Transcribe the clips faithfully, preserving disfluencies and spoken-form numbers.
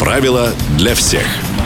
Правила для всех.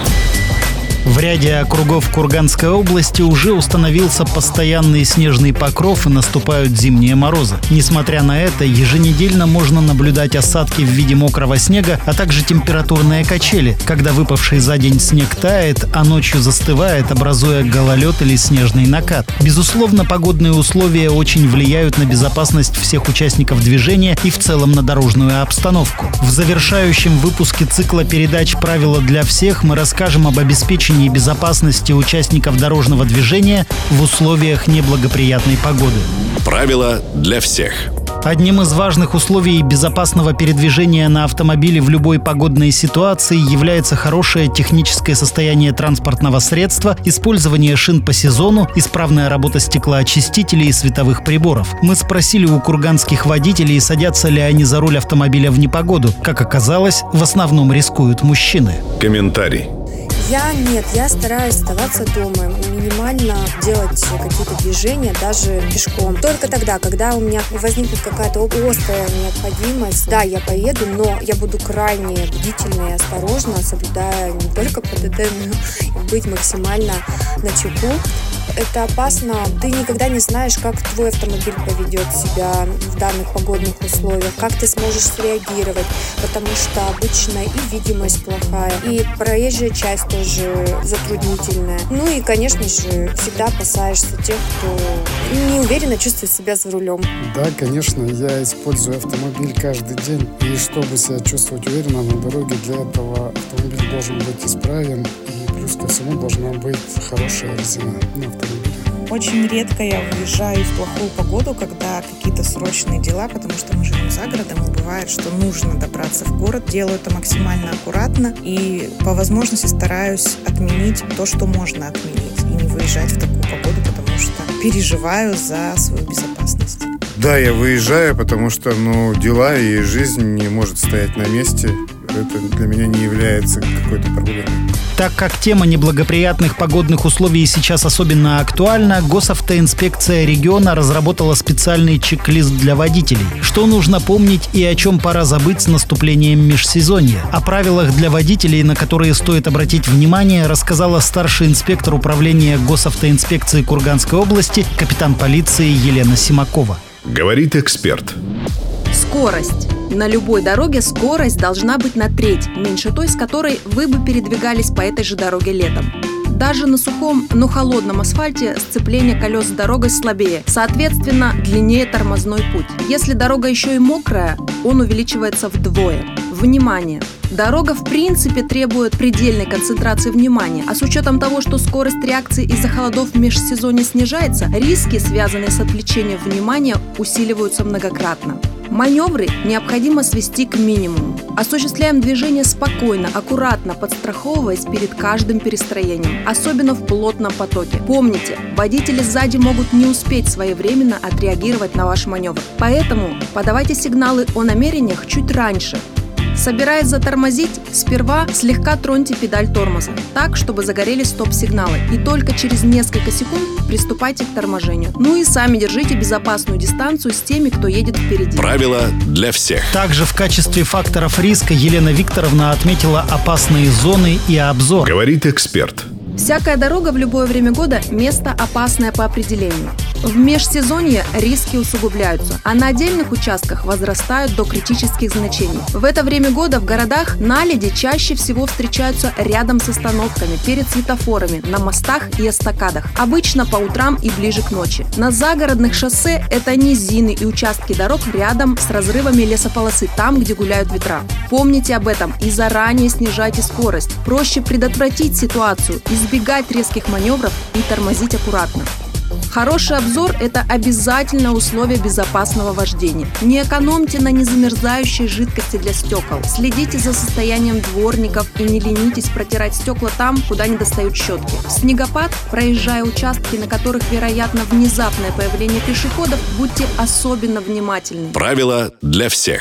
В ряде округов Курганской области уже установился постоянный снежный покров и наступают зимние морозы. Несмотря на это, еженедельно можно наблюдать осадки в виде мокрого снега, а также температурные качели, когда выпавший за день снег тает, а ночью застывает, образуя гололед или снежный накат. Безусловно, погодные условия очень влияют на безопасность всех участников движения и в целом на дорожную обстановку. В завершающем выпуске цикла передач «Правила для всех» мы расскажем об обеспечении и безопасности участников дорожного движения в условиях неблагоприятной погоды. Правила для всех. Одним из важных условий безопасного передвижения на автомобиле в любой погодной ситуации является хорошее техническое состояние транспортного средства, использование шин по сезону, исправная работа стеклоочистителей и световых приборов. Мы спросили у курганских водителей, садятся ли они за руль автомобиля в непогоду. Как оказалось, в основном рискуют мужчины. Комментарий. Я нет, я стараюсь оставаться дома, минимально делать какие-то движения, даже пешком. Только тогда, когда у меня возникнет какая-то острая необходимость, да, я поеду, но я буду крайне бдительна и осторожна, соблюдая не только ПДД, но и быть максимально начеку. Это опасно. Ты никогда не знаешь, как твой автомобиль поведет себя в данных погодных условиях, как ты сможешь среагировать, потому что обычно и видимость плохая, и проезжая часть тоже затруднительная. Ну и, конечно же, всегда опасаешься тех, кто неуверенно чувствует себя за рулем. Да, конечно, я использую автомобиль каждый день, и чтобы себя чувствовать уверенно на дороге, для этого автомобиль должен быть исправен, и плюс ко всему должна быть хорошая резина на автомобиле. Очень редко я выезжаю в плохую погоду, когда какие-то срочные дела, потому что мы живем за городом, и бывает, что нужно добраться в город. Делаю это максимально аккуратно и по возможности стараюсь отменить то, что можно отменить, и не выезжать в такую погоду, потому что переживаю за свою безопасность. Да, я выезжаю, потому что ну, дела и жизнь не может стоять на месте. Это для меня не является какой-то проблемой. Так как тема неблагоприятных погодных условий сейчас особенно актуальна, Госавтоинспекция региона разработала специальный чек-лист для водителей. Что нужно помнить и о чем пора забыть с наступлением межсезонья. О правилах для водителей, на которые стоит обратить внимание, рассказала старший инспектор управления Госавтоинспекции Курганской области, капитан полиции Елена Симакова. Говорит эксперт. Скорость. На любой дороге скорость должна быть на треть меньше той, с которой вы бы передвигались по этой же дороге летом. Даже на сухом, но холодном асфальте сцепление колес с дорогой слабее, соответственно, длиннее тормозной путь. Если дорога еще и мокрая, он увеличивается вдвое. Внимание! Дорога в принципе требует предельной концентрации внимания, а с учетом того, что скорость реакции из-за холодов в межсезонье снижается, риски, связанные с отвлечением внимания, усиливаются многократно. Маневры необходимо свести к минимуму. Осуществляем движение спокойно, аккуратно, подстраховываясь перед каждым перестроением, особенно в плотном потоке. Помните, водители сзади могут не успеть своевременно отреагировать на ваш маневр, поэтому подавайте сигналы о намерениях чуть раньше. Собираясь затормозить, сперва слегка троньте педаль тормоза, так, чтобы загорелись стоп-сигналы, и только через несколько секунд приступайте к торможению. Ну и сами держите безопасную дистанцию с теми, кто едет впереди. Правила для всех. Также в качестве факторов риска Елена Викторовна отметила опасные зоны и обзор. Говорит эксперт. Всякая дорога в любое время года – место опасное по определению. В межсезонье риски усугубляются, а на отдельных участках возрастают до критических значений. В это время года в городах наледи чаще всего встречаются рядом с остановками, перед светофорами, на мостах и эстакадах, обычно по утрам и ближе к ночи. На загородных шоссе это низины и участки дорог рядом с разрывами лесополосы, там, где гуляют ветра. Помните об этом и заранее снижайте скорость. Проще предотвратить ситуацию, избегать резких маневров и тормозить аккуратно. Хороший обзор – это обязательное условие безопасного вождения. Не экономьте на незамерзающей жидкости для стекол. Следите за состоянием дворников и не ленитесь протирать стекла там, куда не достают щетки. В снегопад, проезжая участки, на которых вероятно внезапное появление пешеходов, будьте особенно внимательны. Правила для всех.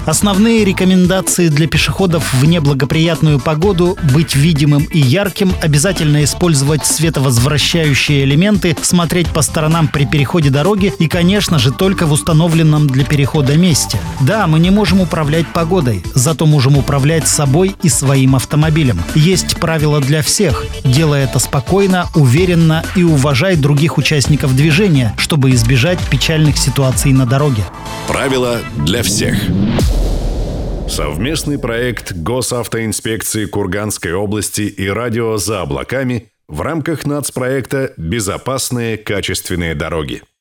Основные рекомендации для пешеходов в неблагоприятную погоду – быть видимым и ярким, обязательно использовать световозвращающие элементы, смотреть по сторонам при переходе дороги и, конечно же, только в установленном для перехода месте. Да, мы не можем управлять погодой, зато можем управлять собой и своим автомобилем. Есть правила для всех. Делай это спокойно, уверенно и уважай других участников движения, чтобы избежать печальных ситуаций на дороге. Правила для всех. Совместный проект Госавтоинспекции Курганской области и радио «За облаками» в рамках нацпроекта «Безопасные качественные дороги».